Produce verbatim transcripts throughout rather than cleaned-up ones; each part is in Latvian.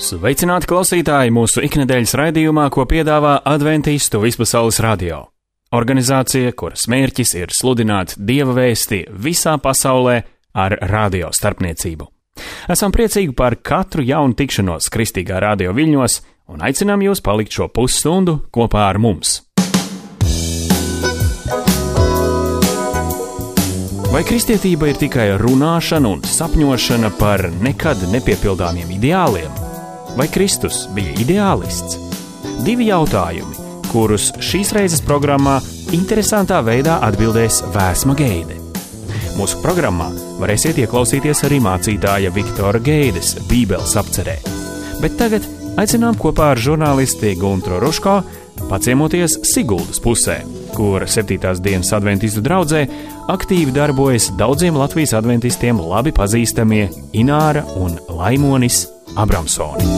Sveicināti klausītāji mūsu iknedēļas raidījumā, ko piedāvā Adventistu vispasaules radio. Organizācija, kuras mērķis ir sludināt Dieva vēsti visā pasaulē ar radio starpniecību. Esam priecīgi par katru jaunu tikšanos Kristīgā radio viļņos un aicinām jūs palikt šo pusstundu kopā ar mums. Vai kristietība ir tikai runāšana un sapņošana par nekad nepiepildāmiem ideāliem? Vai Kristus bija ideālists? Divi jautājumi, kurus šīs reizes programmā interesantā veidā atbildēs Vēsma Geide. Mūsu programmā varēsiet ieklausīties arī mācītāja Viktora Geides Bībeles apcerē. Bet tagad aicinām kopā ar žurnālisti Guntru Ruško paciemoties Siguldas pusē, kur septītās dienas adventistu draudzē aktīvi darbojas daudziem Latvijas adventistiem labi pazīstamie Ināra un Laimonis Abramsoni.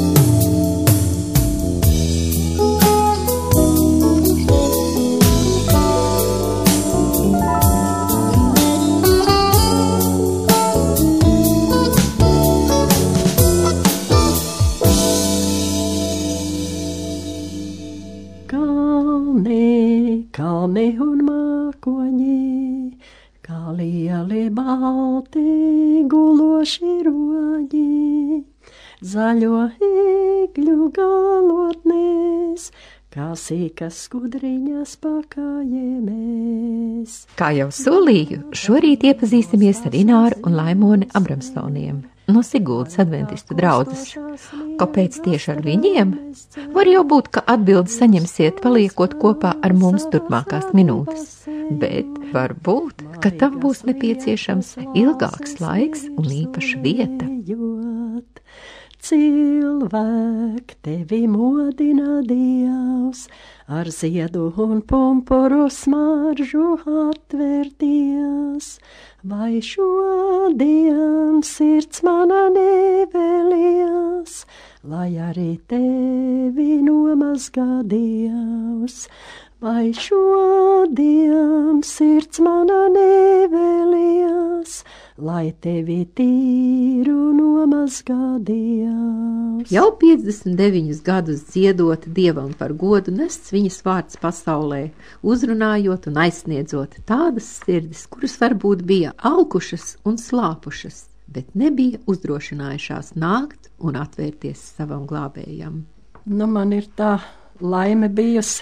Kalni, kalni un mākoņi, kā lieli balti guloši roģi, zaļo egļu galotnēs, kā sīkas skudriņas pakājēmēs. Kā jau solīju, šorīt iepazīsimies ar Ināru un Laimoni Abramsoniem no Siguldas adventistu draudzes. Kāpēc tieši ar viņiem? Var jau būt, ka atbildi saņemsiet paliekot kopā ar mums turpmākās minūtes, bet varbūt, ka tam būs nepieciešams ilgāks laiks un īpaša vieta. Cilvēk tevi modina Dievs, ar ziedu un pumpuru smaržu atvērties, vai šodien sirds mana nevēlies, lai arī tevi nomazgā Dievs, vai šodien sirds mana nevēlies, lai tevi tīru nomazgā Dievs. Jau piecdesmit deviņus gadus dziedot Dievam par godu nests viņas vārds pasaulē, uzrunājot un aizsniedzot tādas sirdis, kuras varbūt bija aukušas un slāpušas, bet nebija uzdrošinājušās nākt un atvērties savam glābējam. Nu, man ir tā laime bijusi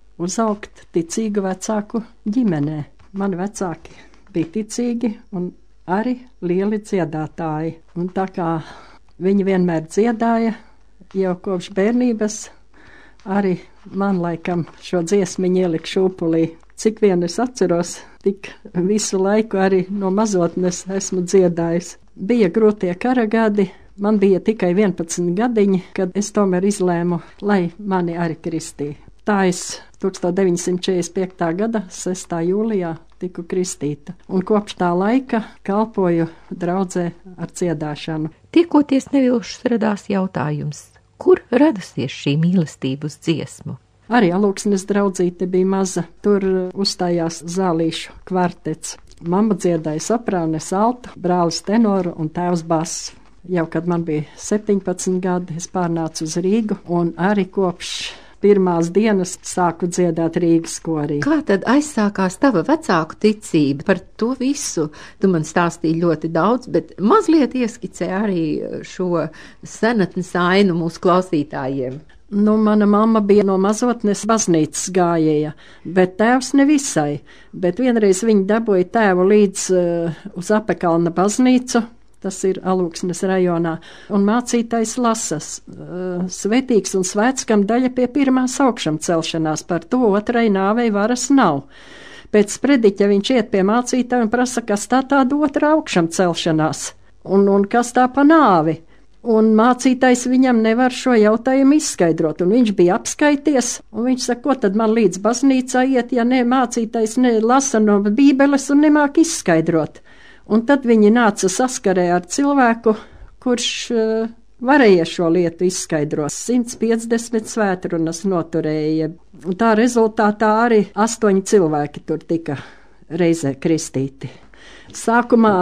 uzaugt ticīgu vecāku ģimenē. Mani vecāki bija ticīgi un arī lieli dziedātāji. Un tā kā viņi vienmēr dziedāja, jau kopš bērnības, arī man laikam šo dziesmiņu ielika šūpulī. Cik vien es atceros, tik visu laiku arī no mazotnes esmu dziedājis. Bija grūtie kara gadi, man bija tikai vienpadsmit gadiņi, kad es tomēr izlēmu, lai mani arī kristīja. Tā es deviņdesmit četrdesmit piektā gada sestā jūlijā tiku kristīta, un kopš tā laika kalpoju draudzē ar dziedāšanu. Tiekoties nevilšus radās jautājums, kur radusies šī mīlestība uz dziesmu? Arī Alūksnes draudzīte bija maza, tur uzstājās zālīšu kvartets. Mamma dziedāja soprānes, altu, brālis tenoru un tēvs bass. Jau kad man bija septiņpadsmit gadi, es pārnācu uz Rīgu, un arī kopš pirmās dienas sāku dziedāt Rīgas korī. Kā tad aizsākās tava vecāku ticība? Par to visu tu man stāstīji ļoti daudz, bet mazliet ieskicē arī šo senatnes ainu mūsu klausītājiem. Nu, mana mamma bija no mazotnes baznīcas gājēja, bet tēvs nevisai. Bet vienreiz viņi dabūja tēvu līdz uh, uz Apekalna baznīcu, tas ir Alūksnes rajonā, un mācītais lasas, uh, svētīgs un svēts, kam daļa pie pirmās augšam celšanās, par to otrai nāvei varas nav. Pēc prediķa viņš iet pie mācītāja un prasa, kas tā tāda otra augšam celšanās, un, un kas tā pa nāvi. Un mācītājs viņam nevar šo jautājumu izskaidrot, un viņš bija apskaities, un viņš saka, ko tad man līdz baznīcā iet, ja ne mācītājs ne lasa no bībeles un nemāk izskaidrot. Un tad viņi nāca saskarē ar cilvēku, kurš uh, varēja šo lietu izskaidrot. simts piecdesmit svētrunas noturēja, un tā rezultātā arī astoņi cilvēki tur tika reizē kristīti. Sākumā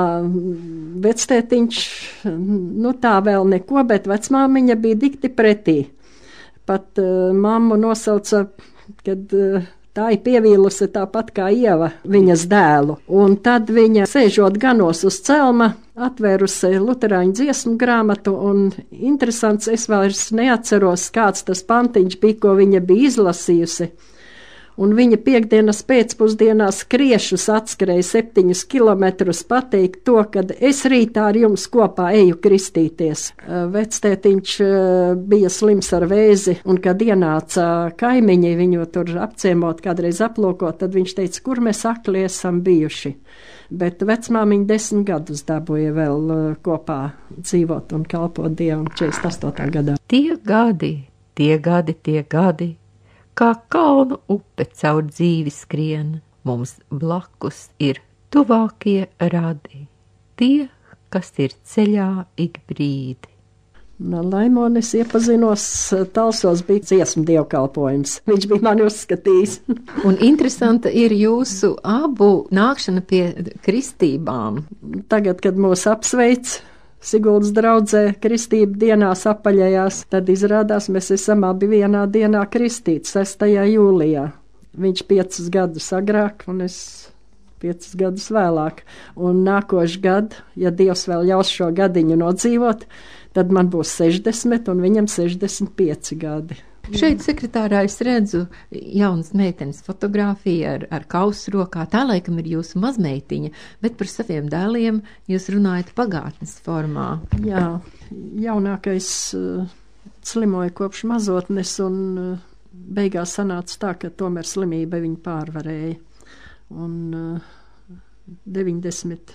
vectētiņš, nu tā vēl neko, bet vecmāmiņa bija dikti pretī. Pat uh, mammu nosauca, kad uh, tā ir pievīlusi tāpat kā Ieva viņas dēlu. Un tad viņa, sēžot ganos uz celma, atvērusi luterāņu dziesmu grāmatu, un interesants, es vairs neatceros, kāds tas pantiņš bija, ko viņa bija izlasījusi. Un viņa piekdienas pēcpusdienā skriešus atskrēja septiņus kilometrus pateikt to, kad es rītā ar jums kopā eju kristīties. Vectētiņš bija slims ar vēzi, un kad ienāca kaimiņi viņu tur apciemot, kādreiz aplūkot, tad viņš teica, kur mēs akli esam bijuši. Bet vecmāmiņa desmit gadus dabūja vēl kopā dzīvot un kalpot Dievam četrdesmit astotajā gadā. Tie gadi, tie gadi, tie gadi. Kā kalnu upe caur dzīvi skrien, mums blakus ir tuvākie radi, tie, kas ir ceļā ik brīdi. No Laimonis iepazinos, Talsos bija dziesmu dievkalpojums. Viņš bija mani uzskatījis. Un interesanta ir jūsu abu nākšana pie kristībām. Tagad, kad mūs apsveic Siguldas draudzē kristība dienās apaļajās, tad izrādās, mēs esam abi vienā dienā kristīti, sestajā jūlijā. Viņš piecus gadus agrāk un es piecus gadus vēlāk. Un nākošu gadu, ja Dievs vēl ļaus šo gadiņu nodzīvot, tad man būs sešdesmit un viņam sešdesmit pieci gadi. Šeit sekretārā es redzu jaunas meitenes fotogrāfiju ar, ar kausu rokā. Tā laikam ir jūsu mazmeitiņa, bet par saviem dēliem jūs runājat pagātnes formā. Jā, jaunākais uh, slimoja kopš mazotnes un uh, beigās sanāca tā, ka tomēr slimība viņu pārvarēja. Un uh, deviņdesmit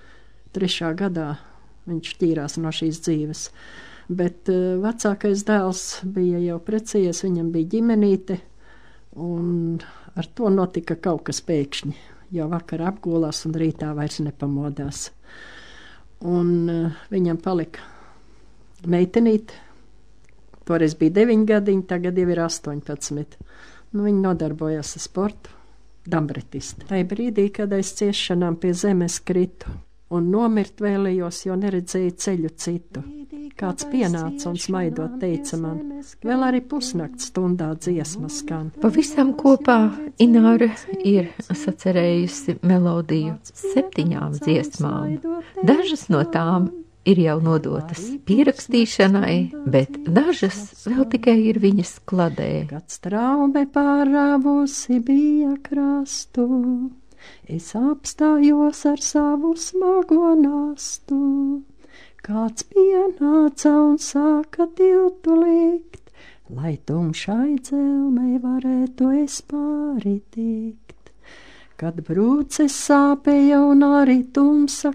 trešā gadā viņš šķīrās no šīs dzīves. Bet uh, vecākais dēls bija jau precējies, viņam bija ģimenīte, un ar to notika kaut kas pēkšņi. Jau vakar apgulās un rītā vairs nepamodās. Un uh, viņam palika meitenīte, toreiz bija deviņi gadiņi, tagad jau ir astoņpadsmit. Nu, viņa nodarbojās ar sportu, dambretisti. Tai brīdī, kad aiz ciešanām pie zemes kritu un nomirt vēlējos, jo neredzēju ceļu citu. Kāds pienāca un smaidot teica man, vēl arī pusnakts stundā dziesmas skan. Pavisam kopā Ināra ir sacerējusi melodiju septiņām dziesmām. Dažas no tām ir jau nodotas pierakstīšanai, bet dažas vēl tikai ir viņas kladē. Kad straume pārāvusi bija krastu, es apstājos ar savu smago nastu. Kāds pienāca un sāka tiltu likt, lai tumšai dzelmei varētu es pāri tikt. Kad brūces sāpēja un arī tumsa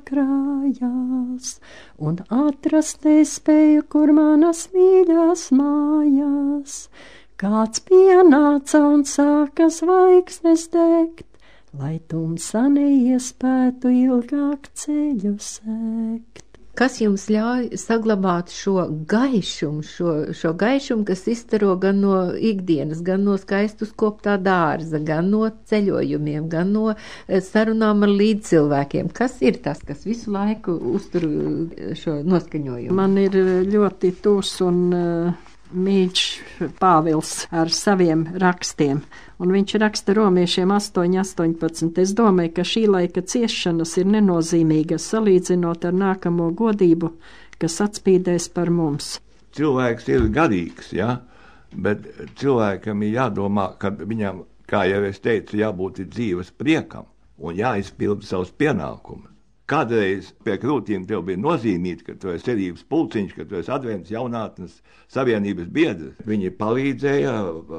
krājās, un atrast nespēju, kur manas mīļās mājās. Kāds pienāca un sāka zvaigznes degt, lai tumsa neiespētu ilgāk ceļu sekt. Kas jums ļauj saglabāt šo gaišumu, šo, šo gaišumu, kas izstaro gan no ikdienas, gan no skaistu skoptā dārza, gan no ceļojumiem, gan no sarunām ar līdzcilvēkiem? Kas ir tas, kas visu laiku uztur šo noskaņojumu? Man ir ļoti tūs un uh, mīļš Pāvils ar saviem rakstiem. Un viņš raksta romiešiem astoņi astoņpadsmit. Es domāju, ka šī laika ciešanas ir nenozīmīgas salīdzinot ar nākamo godību, kas atspīdēs par mums. Cilvēks ir garīgs, ja? Bet cilvēkam ir jādomā, ka viņam, kā jau es teicu, jābūt dzīves priekam un jāizpilda savus pienākumus. Kādreiz pie krūtīm tev bija nozīmīti, ka tu esi cerības pulciņš, ka tu esi Adventas jaunatnes savienības biedrs. Viņi palīdzēja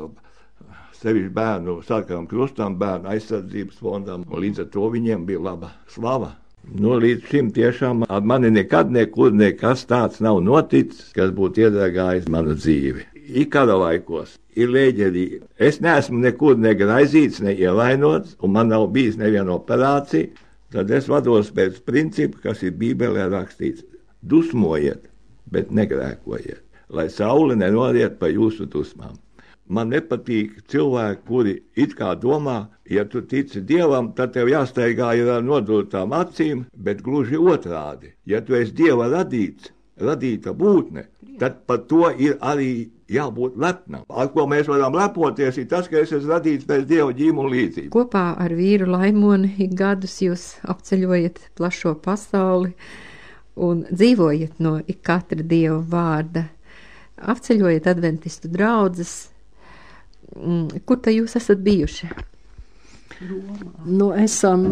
sevišķi bērnu sarkanam krustam, bērnu aizsardzības fondam, un līdz ar to viņiem bija laba slava. Nu, līdz šim tiešām ar mani nekad nekur nekas tāds nav noticis, kas būtu iedragājis manu dzīvi. Ikara laikos ir lēģerī. Es neesmu nekur negraizīts, neielainots, un man nav bijis neviena operācija, tad es vados pēc principa, kas ir Bībelē rakstīts. Dusmojiet, bet negrēkojiet, lai saule nenoriet pa jūsu dusmām. Man nepatīk cilvēki, kuri it kā domā, ja tu tici Dievam, tad tev jāsteigā ir ar nodotām acīm, bet gluži otrādi. Ja tu esi Dieva radīts, radīta būtne, tad par to ir arī jābūt lepnam. Ar ko mēs varam lepoties, ir tas, ka es esmu radīts pēc Dieva ģīmuma līdzību. Kopā ar vīru Laimoni ik gadus jūs apceļojat plašo pasauli un dzīvojat no ik katra Dieva vārda. Apceļojat adventistu draudzes. Kur tā jūs esat bijuši? Nu, esam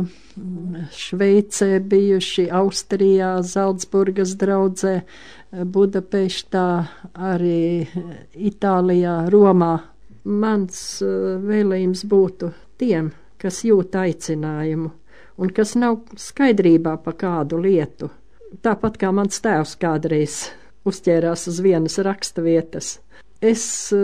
Šveicē bijuši, Austrijā, Zaldzburgas draudzē, Budapeštā, arī Itālijā, Romā. Mans vēlējums būtu tiem, kas jūt aicinājumu un kas nav skaidrībā pa kādu lietu. Tāpat kā mans tēvs kādreiz uzķērās uz vienas raksta vietas. Es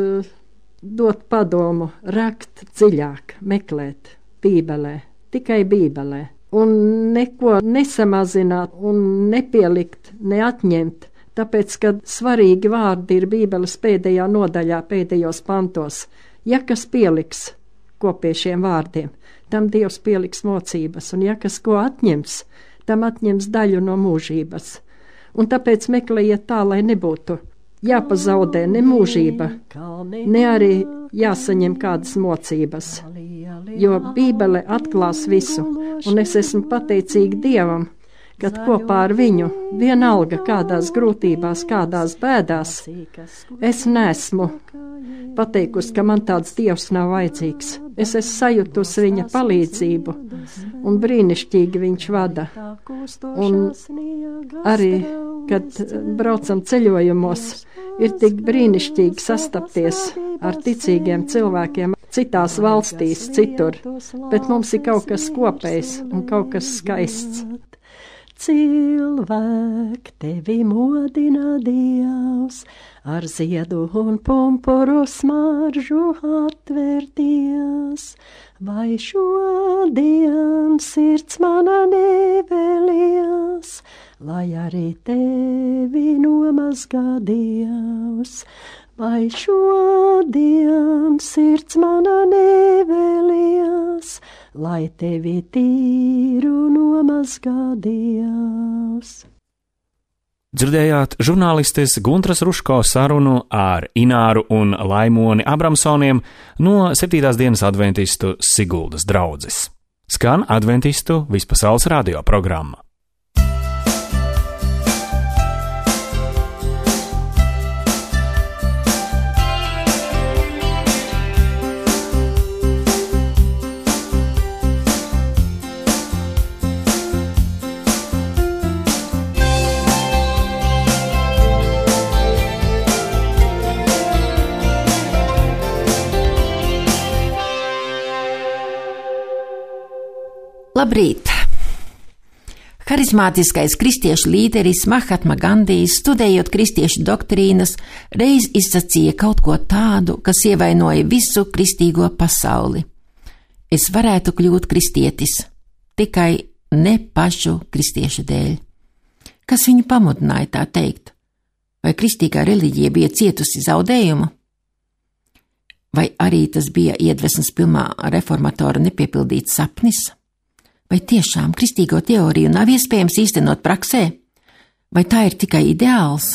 dot padomu rakt dziļāk, meklēt Bībelē, tikai Bībelē, un neko nesamazināt un nepielikt, neatņemt, tāpēc, ka svarīgi vārdi ir Bībeles pēdējā nodaļā, pēdējos pantos. Ja kas pieliks ko pie šiem vārdiem, tam Dievs pieliks mocības, un ja kas ko atņems, tam atņems daļu no mūžības. Un tāpēc meklējiet tā, lai nebūtu jāpazaudē ne mūžība, ne arī jāsaņem kādas mocības, jo Bībele atklās visu, un es esmu pateicīga Dievam, kad kopā ar viņu, vienalga kādās grūtībās, kādās bēdās, es nesmu pateikusi, ka man tāds Dievs nav vajadzīgs. Es esmu sajutusi viņa palīdzību, un brīnišķīgi viņš vada. Un arī, kad braucam ceļojumos, ir tik brīnišķīgi sastapties ar ticīgiem cilvēkiem citās valstīs, citur, bet mums ir kaut kas kopējs un kaut kas skaists. Cilvēk, tevi modina Dievs, ar ziedu un pumpuru smaržu atvērties, vai šodien sirds mana nevēlies, lai arī tevi nomazgā Dievs, vai šodien sirds mana nevēlies, lai tevi tīru nomazgā Dievs. Dzirdējāt žurnālistes Guntras Ruško sarunu ar Ināru un Laimoni Abramsoniem no septītās dienas adventistu Siguldas draudzes. Skan adventistu vispasaules radio programma. Labrīt! Harizmātiskais kristiešu līderis Mahatma Gandijs, studējot kristiešu doktrīnas, reiz izsacīja kaut ko tādu, kas ievainoja visu kristīgo pasauli. Es varētu kļūt kristietis, tikai ne pašu kristiešu dēļ. Kas viņu pamudināja tā teikt? Vai kristīgā reliģija bija cietusi zaudējumu? Vai arī tas bija iedvesmas pilnā reformatora nepiepildīts sapnis? Vai tiešām kristīgo teoriju nav iespējams īstenot praksē? Vai tā ir tikai ideāls?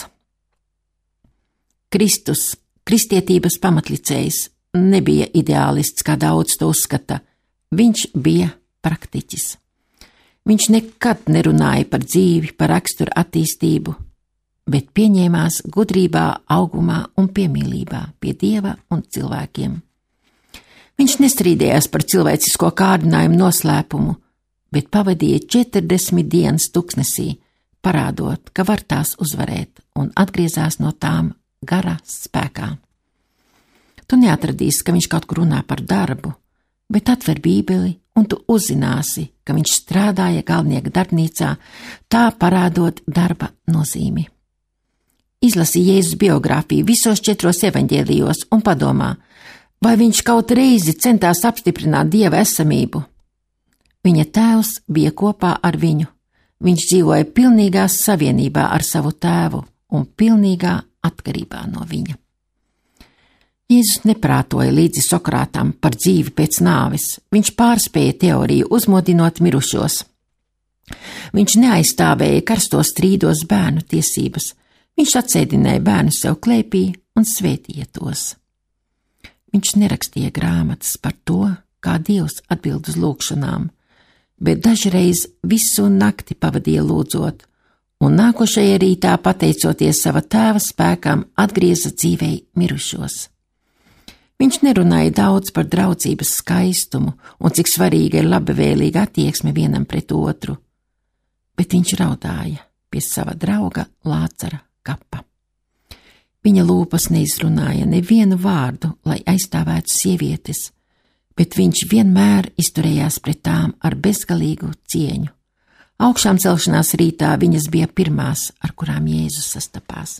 Kristus, kristietības pamatlicējs, nebija ideālists, kā daudz to uzskata. Viņš bija praktiķis. Viņš nekad nerunāja par dzīvi, par raksturu attīstību, bet pieņēmās gudrībā, augumā un piemīlībā pie Dieva un cilvēkiem. Viņš nestrīdējās par cilvēcisko kārdinājumu noslēpumu, bet pavadīja četrdesmit dienas tuksnesī, parādot, ka var tās uzvarēt, un atgriezās no tām garā spēkā. Tu neatradīsi, ka viņš kaut kur runā par darbu, bet atver Bībeli, un tu uzzināsi, ka viņš strādāja galvenieka darbnīcā, tā parādot darba nozīmi. Izlasi Jēzus biogrāfiju visos četros evaņģēlijos un padomā, vai viņš kaut reizi centās apstiprināt Dieva esamību. Viņa tēvs bija kopā ar viņu. Viņš dzīvoja pilnīgā savienībā ar savu tēvu un pilnīgā atkarībā no viņa. Jēzus neprātoja līdzi Sokrātam par dzīvi pēc nāves, viņš pārspēja teoriju uzmodinot mirušos. Viņš neaizstāvēja karstos strīdos bērnu tiesības, viņš atsēdināja bērnu sev klēpī un svētīja tos. Viņš nerakstīja grāmatas par to, kā Dievs atbild uz lūgšanām, bet dažreiz visu nakti pavadīja lūdzot, un nākošajā rītā, pateicoties sava tēva spēkam, atgrieza dzīvei mirušos. Viņš nerunāja daudz par draudzības skaistumu un cik svarīga ir labvēlīga attieksme vienam pret otru, bet viņš raudāja pie sava drauga Lācara kapa. Viņa lūpas neizrunāja nevienu vārdu, lai aizstāvētu sievietes, bet viņš vienmēr izturējās pret tām ar bezgalīgu cieņu. Augšām celšanās rītā viņas bija pirmās, ar kurām Jēzus sastapās.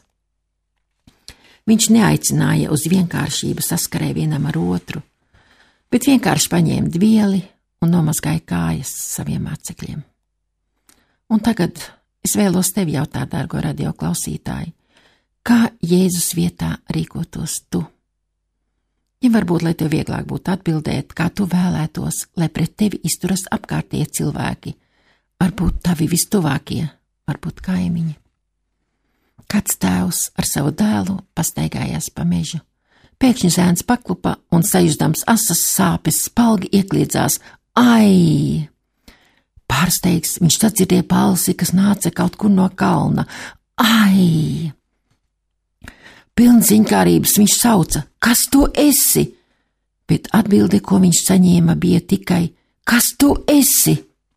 Viņš neaicināja uz vienkāršību saskarē vienam ar otru, bet vienkārši paņēma dvieli un nomazgāja kājas saviem mācekļiem. Un tagad es vēlos tevi jautāt, dārgo radio klausītāji, kā Jēzus vietā rīkotos tu? Ja varbūt, lai tev vieglāk būtu atbildēt, kā tu vēlētos, lai pret tevi izturas apkārtie cilvēki, varbūt tavi vistuvākie, varbūt kaimiņi. Kāds tēvs ar savu dēlu pastaigājās pa mežu. Pēkšņi zēns paklupa un sajūstams asas sāpes spalgi iekliedzās. Ai! Pārsteigts, viņš sadzirdēja balsi, kas nāca kaut kur no kalna. Ai! Pilns ziņkārības viņš sauca: Kas tu esi? Bet atbilde, ko viņš saņēma, bija tikai: Kas tu esi?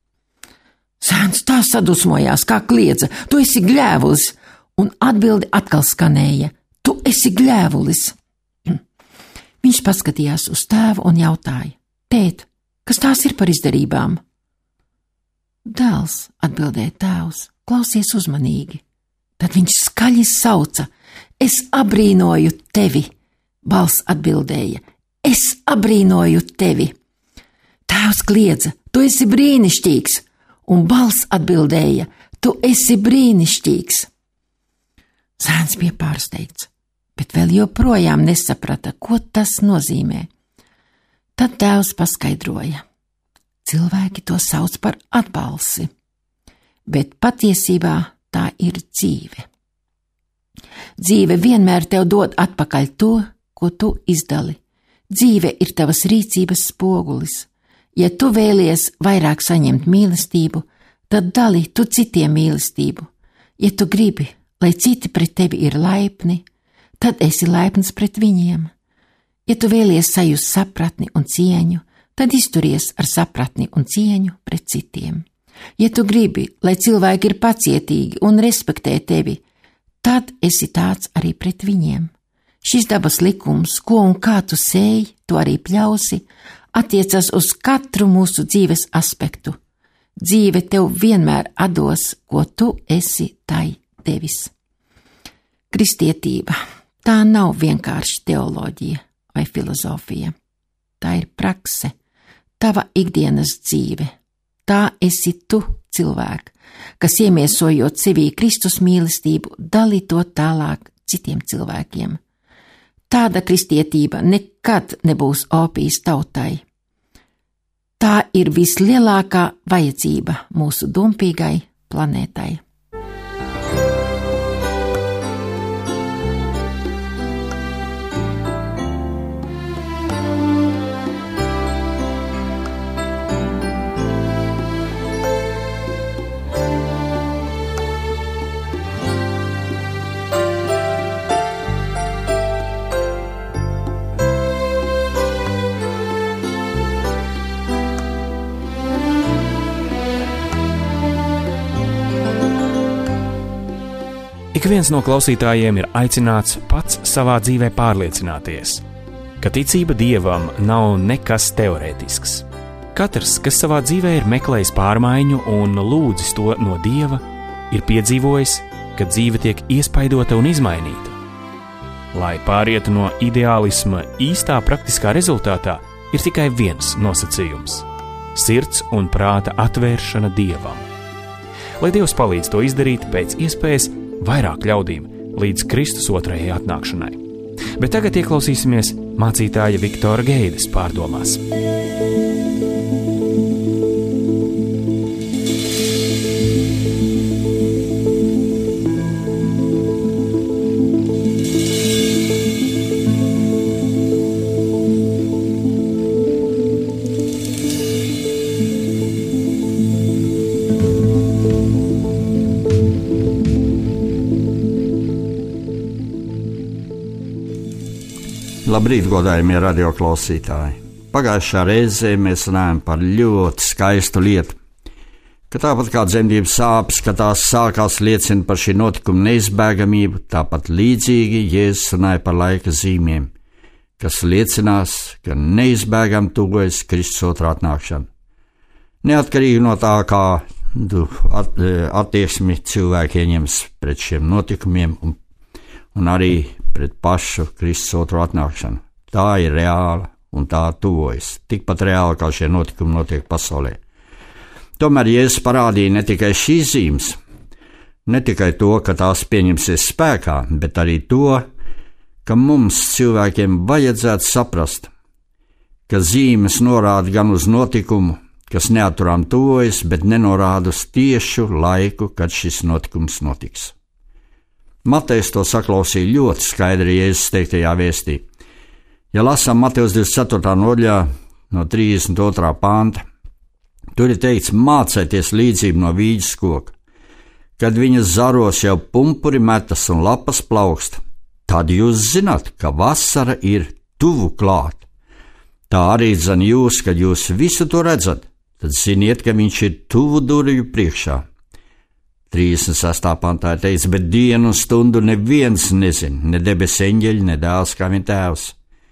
Zēns tā sadusmojās, kā kliedza: Tu esi gļēvulis! Un atbildi atkal skanēja: Tu esi gļēvulis! Viņš paskatījās uz tēvu un jautāja: Tēt, kas tās ir par izdarībām? Dēls, atbildēja tēvs, klausies uzmanīgi. Tad viņš skaļi sauca: Es abrīnoju tevi! Balss atbildēja: Es abrīnoju tevi! Tēvs kliedza: Tu esi brīnišķīgs! Un balss atbildēja: Tu esi brīnišķīgs! Zēns bija pārsteigts, bet vēl joprojām nesaprata, ko tas nozīmē. Tad tēvs paskaidroja: Cilvēki to sauc par atbalsi, bet patiesībā tā ir dzīve. Dzīve vienmēr tev dod atpakaļ to, ko tu izdali. Dzīve ir tavas rīcības spogulis. Ja tu vēlies vairāk saņemt mīlestību, tad dali tu citiem mīlestību. Ja tu gribi, lai citi pret tevi ir laipni, tad esi laipns pret viņiem. Ja tu vēlies sajust sapratni un cieņu, tad izturies ar sapratni un cieņu pret citiem. Ja tu gribi, lai cilvēki ir pacietīgi un respektē tevi, tad esi tāds arī pret viņiem. Šis dabas likums, ko un kā tu sēji, tu arī pļausi, attiecas uz katru mūsu dzīves aspektu. Dzīve tev vienmēr atdos, ko tu esi tai devis. Kristietība, tā nav vienkārši teoloģija vai filozofija. Tā ir prakse, tava ikdienas dzīve. Tā esi tu, cilvēk, kas iemiesojot sevī Kristus mīlestību, dali to tālāk citiem cilvēkiem. Tāda kristietība nekad nebūs opijas tautai. Tā ir vislielākā vajadzība mūsu dumpīgai planētai. Ik viens no klausītājiem ir aicināts pats savā dzīvē pārliecināties, ka ticība Dievam nav nekas teorētisks. Katrs, kas savā dzīvē ir meklējis pārmaiņu un lūdzis to no Dieva, ir piedzīvojis, ka dzīve tiek iespaidota un izmainīta. Lai pārietu no ideālisma īstā praktiskā rezultātā, ir tikai viens nosacījums – sirds un prāta atvēršana Dievam. Lai Dievs palīdz to izdarīt pēc iespējas vairāk ļaudīm līdz Kristus otrajai atnākšanai. Bet tagad ieklausīsimies mācītāja Viktora Geidas pārdomās. Labrīt, godājumie radioklausītāji! Pagājušā reizē mēs runājam par ļoti skaistu lietu, ka tāpat kā dzemdības sāpes, kad tās sākās, liecina par šī notikuma neizbēgamību, tāpat līdzīgi Jēzus runāja par laika zīmēm, kas liecinās, ka neizbēgami tuvojas Kristus otrā atnākšana. Neatkarīgi no tā, kā at, attieksmi cilvēki ieņems pret šiem notikumiem un, un arī pret pašu Kristus otro atnākšanu. Tā ir reāla un tā tuvojas, tikpat reāli, kā šie notikumi notiek pasaulē. Tomēr Jēzus parādīja ne tikai šīs zīmes, ne tikai to, ka tās pieņemsies spēkā, bet arī to, ka mums cilvēkiem vajadzētu saprast, ka zīmes norāda gan uz notikumu, kas neaturām tuvojas, bet nenorāda uz tiešu laiku, kad šis notikums notiks. Matejs to saklausīja ļoti skaidri Jēzus teiktajā vēstī. Ja lasām Matejas divdesmit ceturtā nodaļā no trīsdesmit otrā panta, tur ir teikts: mācieties līdzību no vīģes koka. Kad viņas zaros jau pumpuri metas un lapas plaukst, tad jūs zināt, ka vasara ir tuvu klāt. Tā arī zan jūs, kad jūs visu to redzat, tad ziniet, ka viņš ir tuvu durvju priekšā. trīsdesmit sestā pantā ir teikts: bet dienu un stundu neviens nezin, ne debes eņģeļi, ne dēls kā viņa tēvs.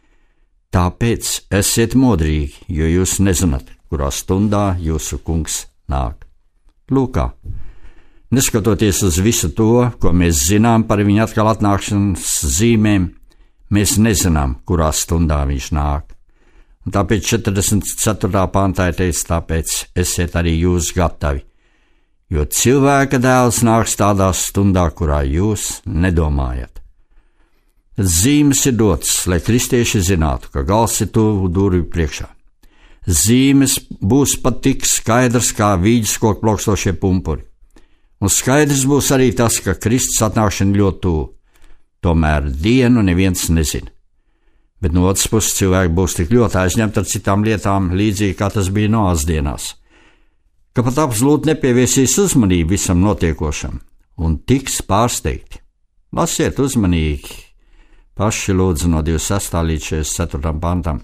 Tāpēc esiet modrīgi, jo jūs nezināt, kurā stundā jūsu kungs nāk. Lūkā, neskatoties uz visu to, ko mēs zinām par viņa atkal atnākšanas zīmēm, mēs nezinām, kurā stundā viņš nāk. Un tāpēc četrdesmit ceturtā pantā ir teikts: tāpēc esiet arī jūs gatavi, jo cilvēka dēls nāks tādā stundā, kurā jūs nedomājat. Zīmes ir dotas, lai kristieši zinātu, ka gals ir tuvu durvju priekšā. Zīmes būs pat tik skaidrs kā vīģes koku plaukstošie pumpuri. Un skaidrs būs arī tas, ka Kristus atnākšana ļoti tuvu. Tomēr dienu neviens nezina. Bet no otras puses cilvēki būs tik ļoti aizņemti ar citām lietām, līdzīgi kā tas bija Noās dienās, ka pat absolūti nepievērsīs uzmanību visam notiekošam un tiks pārsteigti. Lasiet uzmanīgi, paši lūdzu no divdesmit sestā līdz četrdesmit ceturtajam pantam.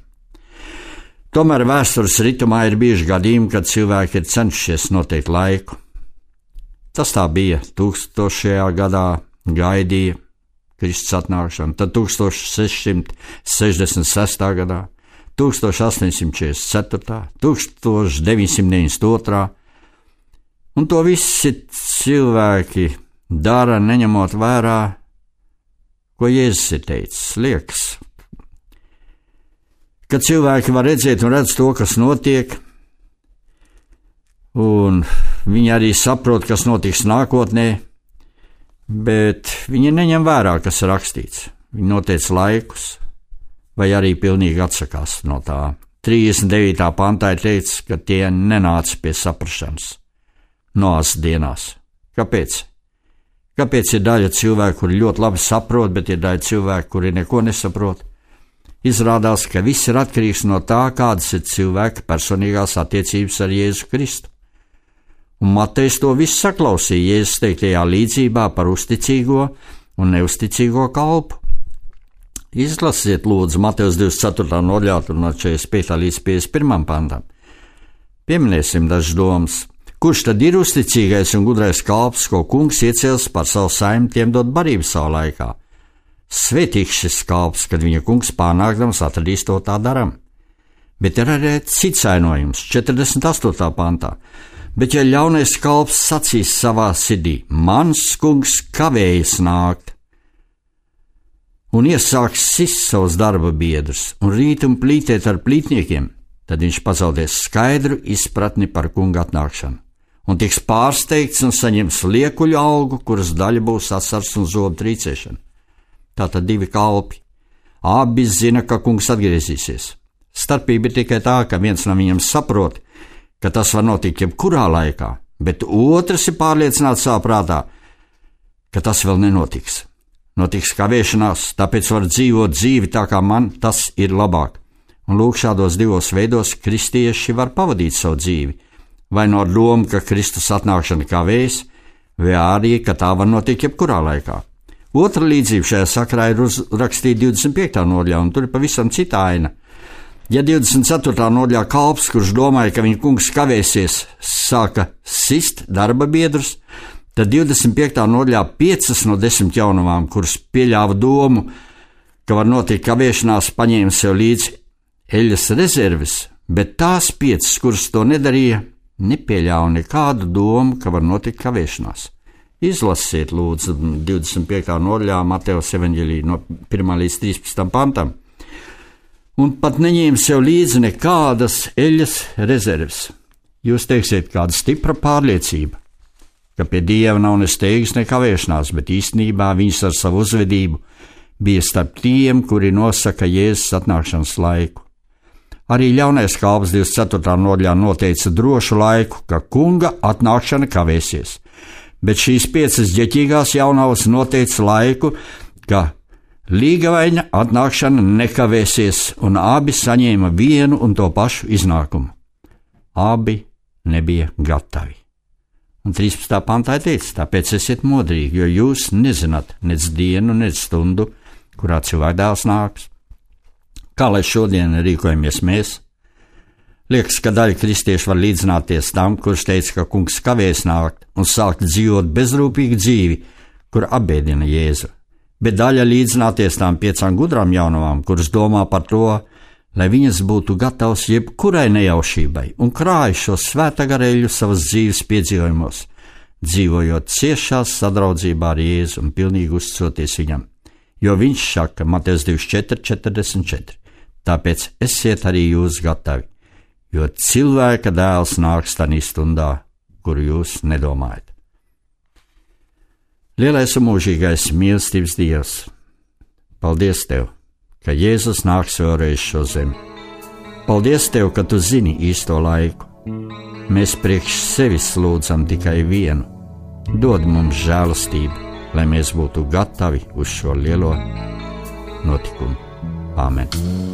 Tomēr vēstures ritumā ir bijuši gadījumi, kad cilvēki ir cenšies noteikt laiku. Tas tā bija tūkstošajā gadā, gaidīja Kristus atnākšanu, tad tūkstoš seši sešdesmit sestā gadā, tūkstoš astoņsimt četrdesmit ceturtā, tūkstoš deviņsimt deviņdesmit otrā, un to visi cilvēki dara, neņemot vērā, ko Jēzus ir teicis. Liekas, ka cilvēki var redzēt un redz to, kas notiek, un viņi arī saprot, kas notiks nākotnē, bet viņi neņem vērā, kas ir rakstīts. Viņi noteic laikus, vai arī pilnīgi atsakās no tā. trīsdesmit devītā pantā ir teikts, ka tie nenāca pie saprašanas Noās dienās. Kāpēc? Kāpēc ir daļa cilvēku, kuri ļoti labi saprot, bet ir daļa cilvēku, kuri neko nesaprot? Izrādās, ka viss ir atkarīgs no tā, kādas ir cilvēka personīgās attiecības ar Jēzu Kristu. Un Matejs to visu saklausīja Jēzus teiktajā līdzībā par uzticīgo un neusticīgo kalpu. Izlasiet lūdzu Matejas divdesmit ceturtā nodaļā no četrdesmit piekta līdz piecdesmit pirmajam pantam. Pieminēsim dažas domas. Kurš tad ir uzticīgais un gudrais kalps, ko kungs iecels par savu saimi tiem dot barību savā laikā? Svētīgs šis kalps, kad viņa kungs pārnākdams atradīs to tā daram. Bet ir arī cits ainojums, četrdesmit astotā pantā. Bet ja ļaunais kalps sacīs savā sirdī: mans kungs kavējas nākt, un iesāks sist savus darba biedrus un rīt un plītēt ar plītniekiem, tad viņš pazaudēs skaidru izpratni par kunga atnākšanu un tiks pārsteigts un saņems liekuļu algu, kuras daļa būs asars un zobu trīcēšana. Tātad divi kalpi. Abi zina, ka kungs atgriezīsies. Starpība ir tikai tā, ka viens no viņiem saprot, ka tas var notikt jebkurā laikā, bet otrs ir pārliecināts savā prātā, ka tas vēl nenotiks. Notiks kavēšanās, tāpēc var dzīvot dzīvi tā, kā man tas ir labāk. Un lūk, šādos divos veidos kristieši var pavadīt savu dzīvi, vai no domu, ka Kristus atnākšana kavējas, vai arī, ka tā var notikt jebkurā laikā. Otra līdzība šajā sakarā ir uzrakstīta divdesmit piektā nodaļā, un tur ir pavisam cita aina. Ja divdesmit ceturtā nodaļā kalps, kurš domāja, ka viņa kungs kavēsies, sāka sist darba biedrus, tad divdesmit piektā nodaļā piecas no desmit jaunavām, kuras pieļāva domu, ka var notikt kavēšanās, paņēma sev līdzi eļas rezerves, bet tās piecas, kuras to nedarīja, nepieļāva nekādu domu, ka var notikt kavēšanās. Izlasiet, lūdzu, divdesmit piektā nodaļā Matejas evaņģēlija no pirmā līdz trīspadsmitam pantam. Un pat neņēma sev līdzi nekādas eļas rezerves. Jūs teiksiet, kāda stipra pārliecība, ka pie Dieva nav ne steigas, ne kavēšanās, bet īstenībā viņš ar savu uzvedību bija starp tiem, kuri nosaka Jēzus atnākšanas laiku. Arī ļaunais kalps divdesmit ceturtā nodaļā noteica drošu laiku, ka kunga atnākšana kavēsies, bet šīs piecas ģeķīgās jaunavas noteica laiku, ka līgavaina atnākšana nekavēsies, un abi saņēma vienu un to pašu iznākumu. Abi nebija gatavi. Un trīspadsmitā pantā teica, tāpēc esiet modrīgi, jo jūs nezināt nec dienu, nec stundu, kurā cilvēka dēls nāks. Kā lai šodien rīkojamies mēs? Liekas, ka daļa kristiešu var līdzināties tam, kurš teica, ka kungs kavēs nākt un sākt dzīvot bezrūpīgu dzīvi, kur apbēdina Jēzu. Bet daļa līdzināties tām piecām gudrām jaunavām, kuras domā par to, lai viņas būtu gatavas jebkurai nejaušībai un krāj šo svētā gareļu savas dzīves piedzīvojumos, dzīvojot ciešās sadraudzībā ar Jēzu un pilnīgi uzticoties viņam. Jo viņš saka, Matejas divdesmit četri, četrdesmit četri, tāpēc esiet arī jūs gatavi, jo cilvēka dēls nāks tanī stundā, kuru jūs nedomājat. Lielais un mūžīgais mīlestības Dievs, paldies Tev, ka Jēzus nāks vēlreiz šo zemi. Paldies Tev, ka Tu zini īsto laiku. Mēs priekš sevis lūdzam tikai vienu. Dod mums žēlastību, lai mēs būtu gatavi uz šo lielo notikumu. Āmen.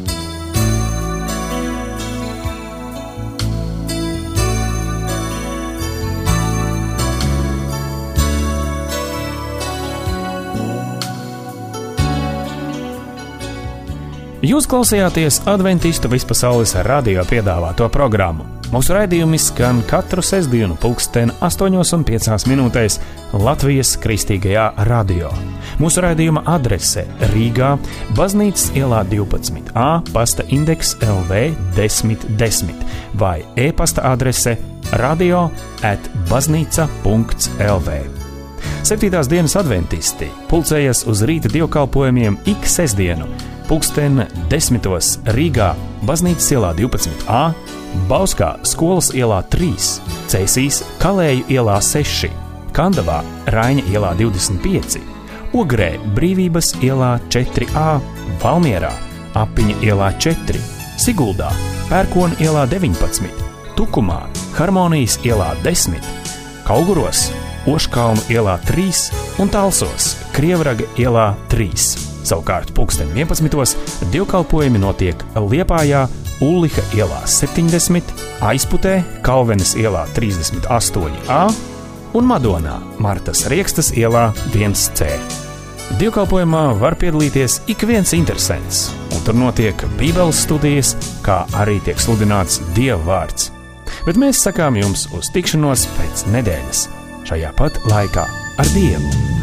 Jūs klausījāties Adventistu vispasaules radio piedāvāto programmu. Mūsu raidījumi skan katru sestdienu pulksten astoņos un piecās minūtēs Latvijas Kristīgajā radio. Mūsu raidījuma adrese Rīgā, Baznīcas ielā divpadsmit A, pasta indeks L V desmit desmit vai e-pasta adrese radio at baznīca punkts L V. Septītās dienas adventisti pulcējas uz rīta dievkalpojumiem ik sestdienu, pulksten desmitos Rīgā, Baznīcas ielā divpadsmit A, Bauskā skolas ielā trīs, Cēsīs Kalēju ielā seši, Kandavā Raiņa ielā divdesmit pieci, Ogrē Brīvības ielā četri A, Valmierā Apiņa ielā četri, Siguldā Pērkona ielā deviņpadsmit, Tukumā Harmonijas ielā desmit, Kauguros Oškalnu ielā trīs un Talsos Krievraga ielā trīs. Savukārt pulksten vienpadsmitos dievkalpojumi notiek Liepājā, Ulliha ielā septiņdesmit, Aizputē, Kalvenes ielā trīsdesmit astoņi A un Madonā, Martas Riekstas ielā viens C. Dievkalpojumā var piedalīties ik viens interesents, un tur notiek bībeles studijas, kā arī tiek sludināts Dieva vārds. Bet mēs sakām jums uz tikšanos pēc nedēļas, šajā pat laikā ar Dievu.